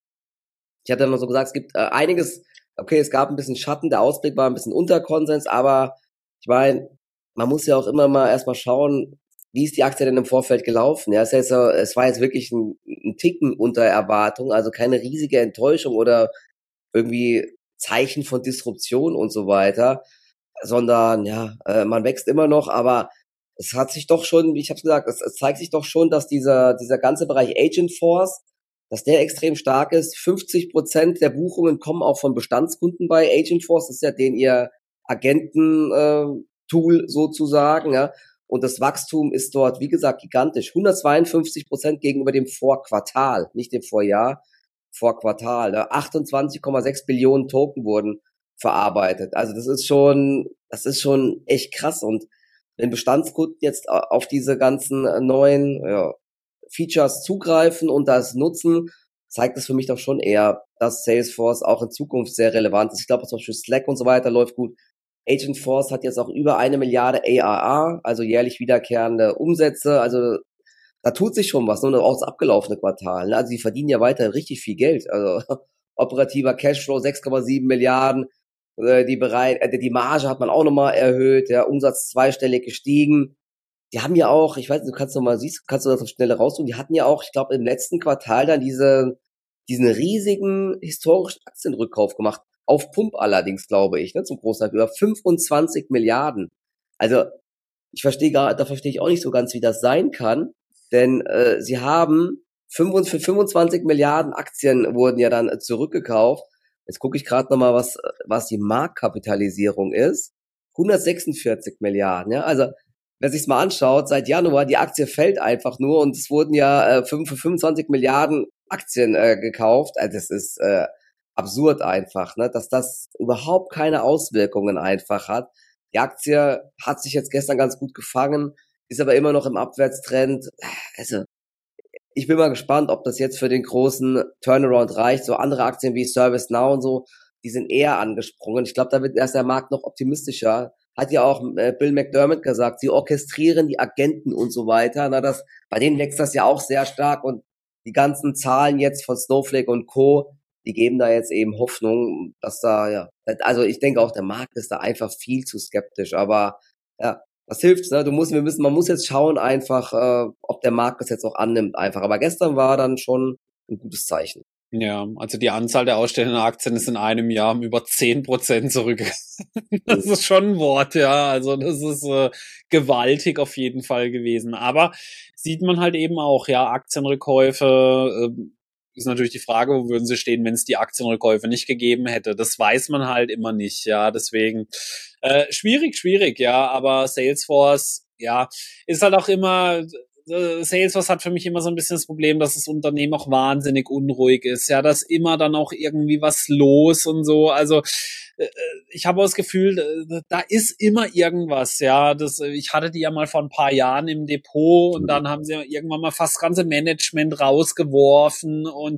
Ich hatte dann noch so gesagt, es gibt äh, einiges, okay, es gab ein bisschen Schatten, der Ausblick war ein bisschen unter Konsens, aber ich meine, man muss ja auch immer mal erstmal schauen, wie ist die Aktie denn im Vorfeld gelaufen? Ja, es, ist jetzt, so- es war jetzt wirklich ein, ein Ticken unter Erwartung, also keine riesige Enttäuschung oder irgendwie Zeichen von Disruption und so weiter, sondern ja, äh, man wächst immer noch, aber es hat sich doch schon, wie ich habe gesagt, es, es zeigt sich doch schon, dass dieser dieser ganze Bereich Agent Force, dass der extrem stark ist. fünfzig Prozent der Buchungen kommen auch von Bestandskunden bei Agent Force, das ist ja den ihr Agenten-Tool äh, Tool sozusagen, ja. Und das Wachstum ist dort, wie gesagt, gigantisch. hundertzweiundfünfzig Prozent gegenüber dem Vorquartal, nicht dem Vorjahr, Vorquartal. Ne? achtundzwanzig Komma sechs Billionen Token wurden verarbeitet. Also das ist schon, das ist schon echt krass. Und wenn Bestandskunden jetzt auf diese ganzen neuen ja, Features zugreifen und das nutzen, zeigt das für mich doch schon eher, dass Salesforce auch in Zukunft sehr relevant ist. Ich glaube, zum Beispiel Slack und so weiter läuft gut. Agentforce hat jetzt auch über eine Milliarde A R R, also jährlich wiederkehrende Umsätze. Also da tut sich schon was, nur auch das abgelaufene Quartal. Ne? Also die verdienen ja weiter richtig viel Geld. Also operativer Cashflow sechs Komma sieben Milliarden, äh, die bereit, äh, die Marge hat man auch nochmal erhöht, der Umsatz zweistellig gestiegen. Die haben ja auch, ich weiß nicht, du kannst noch mal, siehst, kannst du das auf Schnelle raussuchen, die hatten ja auch, ich glaube, im letzten Quartal dann diese, diesen riesigen historischen Aktienrückkauf gemacht. Auf Pump allerdings, glaube ich, ne, zum Großteil über fünfundzwanzig Milliarden. Also, ich verstehe gar, da verstehe ich auch nicht so ganz, wie das sein kann, denn äh, sie haben für fünfundzwanzig Milliarden Aktien wurden ja dann zurückgekauft. Jetzt gucke ich gerade nochmal, was was die Marktkapitalisierung ist. hundertsechsundvierzig Milliarden, ja, also wer sich's mal anschaut, seit Januar, die Aktie fällt einfach nur und es wurden ja äh, für fünfundzwanzig Milliarden Aktien äh, gekauft. Also das ist äh, absurd einfach, ne, dass das überhaupt keine Auswirkungen einfach hat. Die Aktie hat sich jetzt gestern ganz gut gefangen, ist aber immer noch im Abwärtstrend. Also ich bin mal gespannt, ob das jetzt für den großen Turnaround reicht. So andere Aktien wie ServiceNow und so, die sind eher angesprungen. Ich glaube, da wird erst der Markt noch optimistischer. Hat ja auch äh, Bill McDermott gesagt, sie orchestrieren die Agenten und so weiter. Na, das, bei denen wächst das ja auch sehr stark und die ganzen Zahlen jetzt von Snowflake und Co., die geben da jetzt eben Hoffnung, dass da, ja, also ich denke auch, der Markt ist da einfach viel zu skeptisch, aber ja, was hilft's, ne? Du musst, wir müssen, man muss jetzt schauen einfach, äh, ob der Markt das jetzt auch annimmt einfach. Aber gestern war dann schon ein gutes Zeichen. Ja, also die Anzahl der ausstehenden Aktien ist in einem Jahr um über zehn Prozent zurück. Das ist schon ein Wort, ja. Also das ist äh, gewaltig auf jeden Fall gewesen. Aber sieht man halt eben auch, ja, Aktienrückkäufe, äh, ist natürlich die Frage, wo würden sie stehen, wenn es die Aktienrückkäufe nicht gegeben hätte. Das weiß man halt immer nicht, ja. Deswegen äh, schwierig, schwierig, ja. Aber Salesforce, ja, ist halt auch immer, Salesforce hat für mich immer so ein bisschen das Problem, dass das Unternehmen auch wahnsinnig unruhig ist. Ja, dass immer dann auch irgendwie was los und so. Also ich habe auch das Gefühl, da ist immer irgendwas. Ja, das, ich hatte die ja mal vor ein paar Jahren im Depot und dann haben sie irgendwann mal fast das ganze Management rausgeworfen und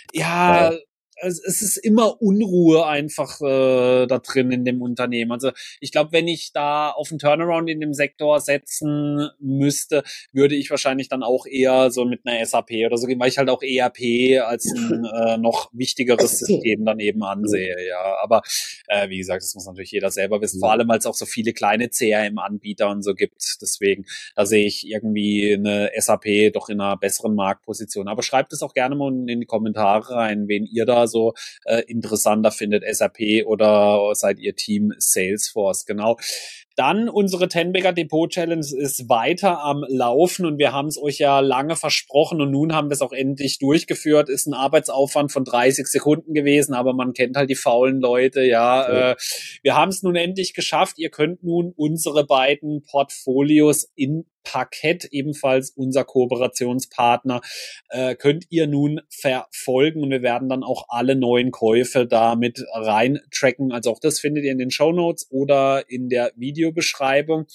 ja. ja. Es ist immer Unruhe einfach äh, da drin in dem Unternehmen. Also ich glaube, wenn ich da auf einen Turnaround in dem Sektor setzen müsste, würde ich wahrscheinlich dann auch eher so mit einer S A P oder so gehen, weil ich halt auch E R P als ein äh, noch wichtigeres System dann eben ansehe. Ja, aber äh, wie gesagt, das muss natürlich jeder selber wissen. Vor allem, weil es auch so viele kleine C R M-Anbieter und so gibt. Deswegen, da sehe ich irgendwie eine S A P doch in einer besseren Marktposition. Aber schreibt es auch gerne mal in die Kommentare rein, wen ihr da so äh, interessanter findet, S A P oder seid ihr Team Salesforce, genau. Dann unsere Tenbagger Depot Challenge ist weiter am Laufen und wir haben es euch ja lange versprochen und nun haben wir es auch endlich durchgeführt. Ist ein Arbeitsaufwand von dreißig Sekunden gewesen, aber man kennt halt die faulen Leute, ja. ja. Äh, wir haben es nun endlich geschafft. Ihr könnt nun unsere beiden Portfolios in Parkett, ebenfalls unser Kooperationspartner, äh, könnt ihr nun verfolgen und wir werden dann auch alle neuen Käufe damit reintracken. Also auch das findet ihr in den Shownotes oder in der Videobeschreibung.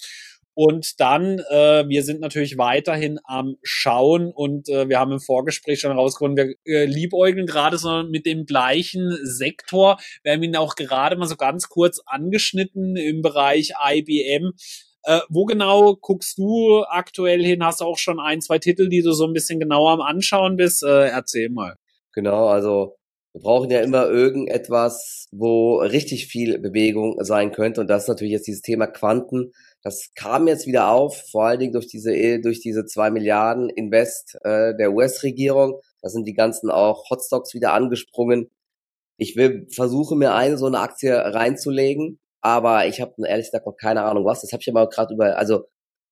Und dann, äh, wir sind natürlich weiterhin am Schauen und äh, wir haben im Vorgespräch schon rausgefunden, wir äh, liebäugeln gerade so mit dem gleichen Sektor. Wir haben ihn auch gerade mal so ganz kurz angeschnitten im Bereich I B M. Äh, wo genau guckst du aktuell hin? Hast du auch schon ein, zwei Titel, die du so ein bisschen genauer am Anschauen bist? Äh, erzähl mal. Genau, also wir brauchen ja immer irgendetwas, wo richtig viel Bewegung sein könnte. Und das ist natürlich jetzt dieses Thema Quanten. Das kam jetzt wieder auf, vor allen Dingen durch diese durch diese zwei Milliarden Invest äh, der U S-Regierung. Da sind die ganzen auch Hotstocks wieder angesprungen. Ich will versuche mir eine so eine Aktie reinzulegen. Aber ich habe ehrlich gesagt noch keine Ahnung was. Das habe ich aber gerade über, also,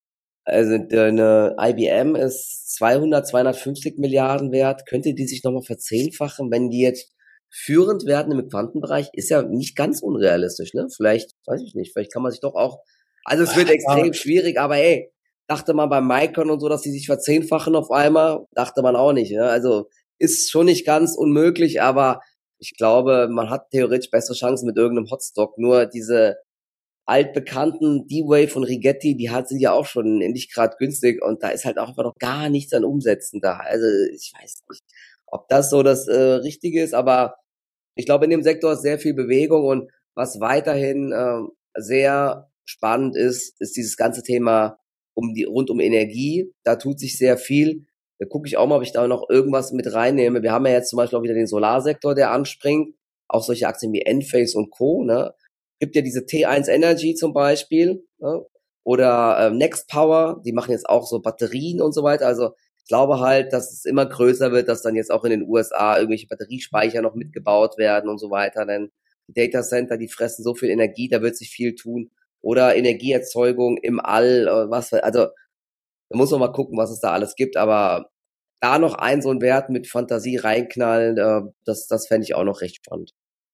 also eine I B M ist zweihundert, zweihundertfünfzig Milliarden wert. Könnte die sich nochmal verzehnfachen, wenn die jetzt führend werden im Quantenbereich? Ist ja nicht ganz unrealistisch, ne? Vielleicht, weiß ich nicht, vielleicht kann man sich doch auch, also es wird extrem schwierig, aber ey, dachte man bei Micron und so, dass die sich verzehnfachen auf einmal, dachte man auch nicht, ne? Also ist schon nicht ganz unmöglich, aber ich glaube, man hat theoretisch bessere Chancen mit irgendeinem Hotstock. Nur diese altbekannten D-Wave und Rigetti, die hat, sind ja auch schon nicht gerade günstig und da ist halt auch einfach noch gar nichts an Umsätzen da. Also ich weiß nicht, ob das so das äh, Richtige ist, aber ich glaube, in dem Sektor ist sehr viel Bewegung und was weiterhin äh, sehr spannend ist, ist dieses ganze Thema um die, rund um Energie. Da tut sich sehr viel. Da gucke ich auch mal, ob ich da noch irgendwas mit reinnehme. Wir haben ja jetzt zum Beispiel auch wieder den Solarsektor, der anspringt. Auch solche Aktien wie Enphase und Co. Ne? Gibt ja diese T eins Energy zum Beispiel. Ne? Oder ähm, Next Power. Die machen jetzt auch so Batterien und so weiter. Also ich glaube halt, dass es immer größer wird, dass dann jetzt auch in den U S A irgendwelche Batteriespeicher noch mitgebaut werden und so weiter. Denn die Data Center, die fressen so viel Energie, da wird sich viel tun. Oder Energieerzeugung im All, was, also da muss man mal gucken, was es da alles gibt, aber da noch ein so ein Wert mit Fantasie reinknallen, äh, das, das fände ich auch noch recht spannend.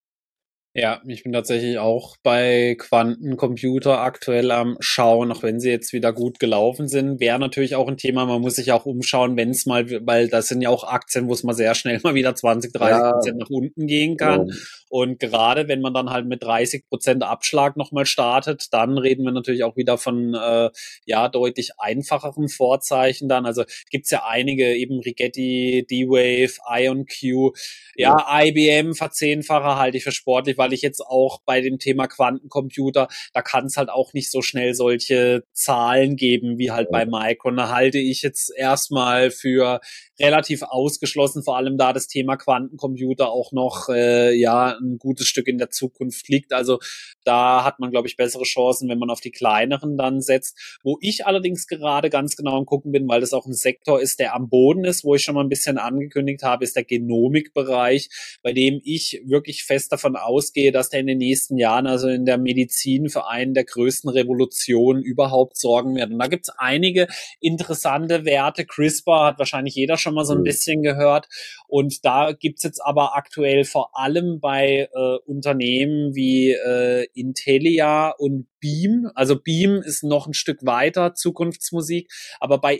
Ja, ich bin tatsächlich auch bei Quantencomputer aktuell am Schauen, auch wenn sie jetzt wieder gut gelaufen sind. Wäre natürlich auch ein Thema, man muss sich auch umschauen, wenn es mal, weil das sind ja auch Aktien, wo es mal sehr schnell mal wieder zwanzig, dreißig Prozent Ja, nach unten gehen kann. genau. Und gerade wenn man dann halt mit dreißig Prozent Abschlag nochmal startet, dann reden wir natürlich auch wieder von äh, ja deutlich einfacheren Vorzeichen dann. Also gibt's ja einige, eben Rigetti, D-Wave, IonQ, ja, I B M verzehnfacher halte ich für sportlich, weil ich jetzt auch bei dem Thema Quantencomputer, da kann es halt auch nicht so schnell solche Zahlen geben wie halt bei Micron. Da halte ich jetzt erstmal für relativ ausgeschlossen, vor allem da das Thema Quantencomputer auch noch äh, ja ein gutes Stück in der Zukunft liegt. Also da hat man, glaube ich, bessere Chancen, wenn man auf die kleineren dann setzt. Wo ich allerdings gerade ganz genau am gucken bin, weil das auch ein Sektor ist, der am Boden ist, wo ich schon mal ein bisschen angekündigt habe, ist der Genomikbereich, bei dem ich wirklich fest davon ausgehe, dass der in den nächsten Jahren, also in der Medizin, für einen der größten Revolutionen überhaupt sorgen wird. Und da gibt es einige interessante Werte. CRISPR hat wahrscheinlich jeder schon mal so ein bisschen gehört. Und da gibt's jetzt aber aktuell vor allem bei äh, Unternehmen wie äh, Intelia und Beam, also Beam ist noch ein Stück weiter Zukunftsmusik, aber bei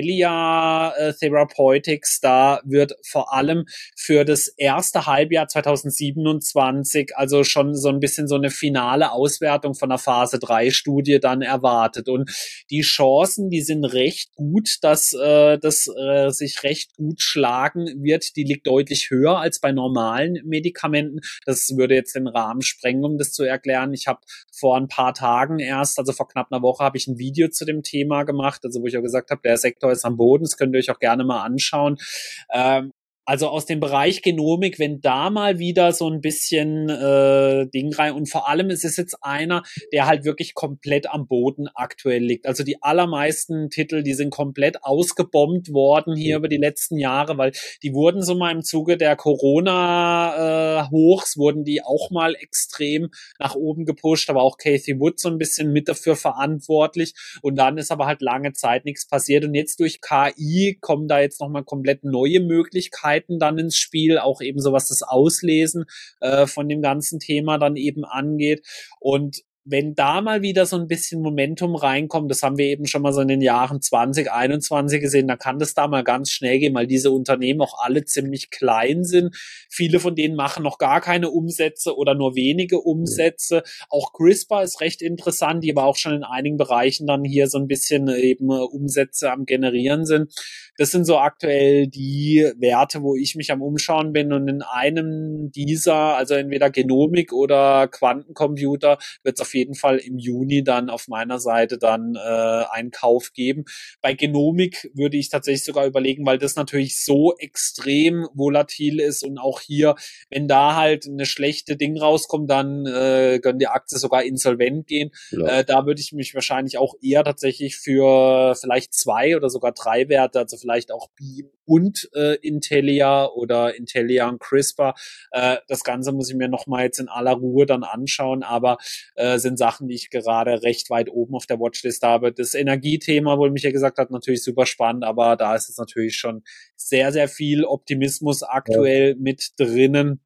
Intelia äh, Therapeutics, da wird vor allem für das erste Halbjahr zwanzig siebenundzwanzig also schon so ein bisschen so eine finale Auswertung von der Phase drei Studie dann erwartet. Und die Chancen, die sind recht gut, dass äh, das äh, sich recht gut schlagen wird. Die liegt deutlich höher als bei normalen Medikamenten. Das würde jetzt den Rahmen sprengen, um das zu erklären. Ich habe vor ein paar Tagen erst, also vor knapp einer Woche, habe ich ein Video zu dem Thema gemacht, also wo ich auch gesagt habe, der Sektor ist am Boden, das könnt ihr euch auch gerne mal anschauen. Ähm, Also aus dem Bereich Genomik, wenn da mal wieder so ein bisschen äh, Ding rein, und vor allem ist es jetzt einer, der halt wirklich komplett am Boden aktuell liegt. Also die allermeisten Titel, die sind komplett ausgebombt worden hier über die letzten Jahre, weil die wurden so mal im Zuge der Corona-Hochs, äh, wurden die auch mal extrem nach oben gepusht, aber auch Cathie Wood so ein bisschen mit dafür verantwortlich. Und dann ist aber halt lange Zeit nichts passiert. Und jetzt durch K I kommen da jetzt nochmal komplett neue Möglichkeiten dann ins Spiel, auch eben so was das Auslesen äh, von dem ganzen Thema dann eben angeht. Und wenn da mal wieder so ein bisschen Momentum reinkommt, das haben wir eben schon mal so in den Jahren zwanzig einundzwanzig gesehen, dann kann das da mal ganz schnell gehen, weil diese Unternehmen auch alle ziemlich klein sind. Viele von denen machen noch gar keine Umsätze oder nur wenige Umsätze. Auch CRISPR ist recht interessant, die aber auch schon in einigen Bereichen dann hier so ein bisschen eben Umsätze am Generieren sind. Das sind so aktuell die Werte, wo ich mich am Umschauen bin, und in einem dieser, also entweder Genomik oder Quantencomputer, wird es auf jeden Fall im Juni dann auf meiner Seite dann äh, einen Kauf geben. Bei Genomik würde ich tatsächlich sogar überlegen, weil das natürlich so extrem volatil ist, und auch hier, wenn da halt eine schlechte Ding rauskommt, dann äh, können die Aktie sogar insolvent gehen. Ja. Äh, da würde ich mich wahrscheinlich auch eher tatsächlich für vielleicht zwei oder sogar drei Werte, also vielleicht auch Beam und äh, Intelia oder Intelia und CRISPR. Äh, das Ganze muss ich mir noch mal jetzt in aller Ruhe dann anschauen, aber äh, sind Sachen, die ich gerade recht weit oben auf der Watchlist habe. Das Energiethema, wo Michael gesagt hat, natürlich super spannend, aber da ist jetzt natürlich schon sehr, sehr viel Optimismus aktuell ja. mit drinnen.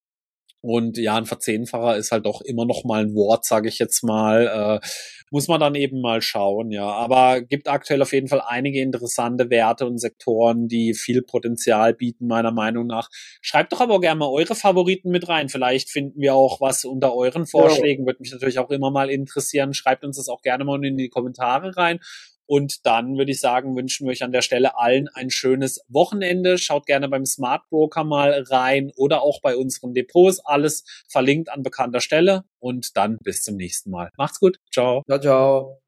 Und ja, ein Verzehnfacher ist halt doch immer noch mal ein Wort, sage ich jetzt mal. Äh, muss man dann eben mal schauen, ja. Aber gibt aktuell auf jeden Fall einige interessante Werte und Sektoren, die viel Potenzial bieten, meiner Meinung nach. Schreibt doch aber auch gerne mal eure Favoriten mit rein. Vielleicht finden wir auch was unter euren Vorschlägen. Ja. Würde mich natürlich auch immer mal interessieren. Schreibt uns das auch gerne mal in die Kommentare rein. Und dann würde ich sagen, wünschen wir euch an der Stelle allen ein schönes Wochenende. Schaut gerne beim Smart Broker mal rein oder auch bei unseren Depots. Alles verlinkt an bekannter Stelle. Und dann bis zum nächsten Mal. Macht's gut. Ciao. Ciao, ciao.